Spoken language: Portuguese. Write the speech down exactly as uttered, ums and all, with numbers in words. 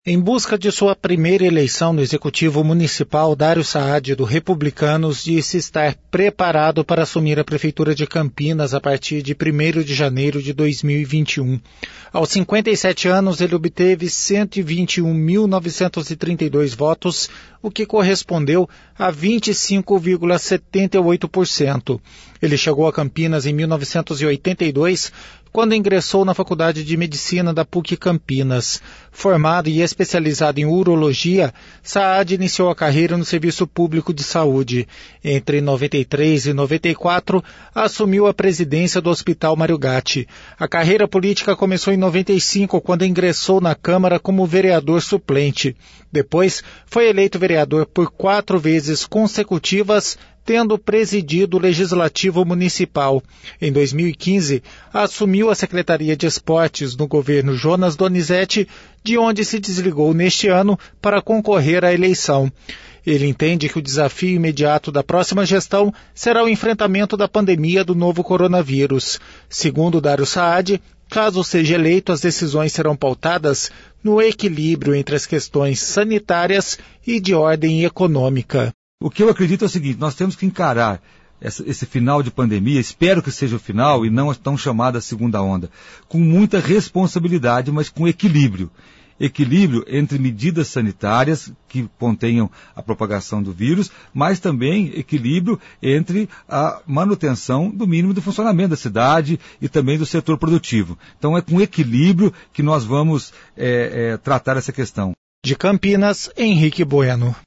Em busca de sua primeira eleição no Executivo Municipal, Dário Saad, do Republicanos, disse estar preparado para assumir a Prefeitura de Campinas a partir de primeiro de janeiro de dois mil e vinte e um. Aos cinquenta e sete anos, ele obteve cento e vinte e um mil novecentos e trinta e dois votos, o que correspondeu a vinte e cinco vírgula setenta e oito por cento. Ele chegou a Campinas em mil novecentos e oitenta e dois, quando ingressou na Faculdade de Medicina da P U C Campinas. Formado e especializado em urologia, Saad iniciou a carreira no Serviço Público de Saúde. Entre noventa e três e noventa e quatro, assumiu a presidência do Hospital Mário Gatti. A carreira política começou em noventa e cinco, quando ingressou na Câmara como vereador suplente. Depois, foi eleito vereador por quatro vezes consecutivas, tendo presidido o Legislativo Municipal. Em dois mil e quinze, assumiu a Secretaria de Esportes no governo Jonas Donizete, de onde se desligou neste ano para concorrer à eleição. Ele entende que o desafio imediato da próxima gestão será o enfrentamento da pandemia do novo coronavírus. Segundo Dário Saad, caso seja eleito, as decisões serão pautadas no equilíbrio entre as questões sanitárias e de ordem econômica. O que eu acredito é o seguinte: nós temos que encarar essa, esse final de pandemia, espero que seja o final e não a tão chamada segunda onda, com muita responsabilidade, mas com equilíbrio. Equilíbrio entre medidas sanitárias que contenham a propagação do vírus, mas também equilíbrio entre a manutenção do mínimo do funcionamento da cidade e também do setor produtivo. Então é com equilíbrio que nós vamos é, é, tratar essa questão. De Campinas, Henrique Bueno.